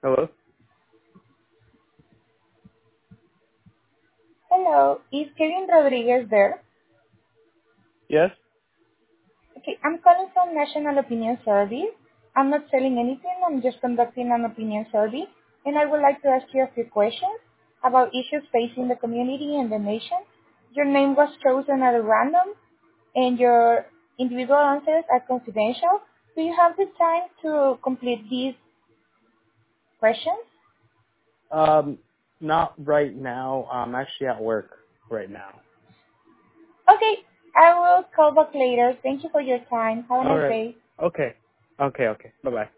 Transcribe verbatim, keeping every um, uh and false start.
Hello? Hello, is Kevin Rodriguez there? Yes? Okay, I'm calling from National Opinion Survey. I'm not selling anything, I'm just conducting an opinion survey, and I would like to ask you a few questions about issues facing the community and the nation. Your name was chosen at random, and your individual answers are confidential. Do you have the time to complete these questions? Um, not right now. I'm actually at work right now. Okay, I will call back later. Thank you for your time. Have a All nice right. day. Okay. Okay, okay. Bye-bye.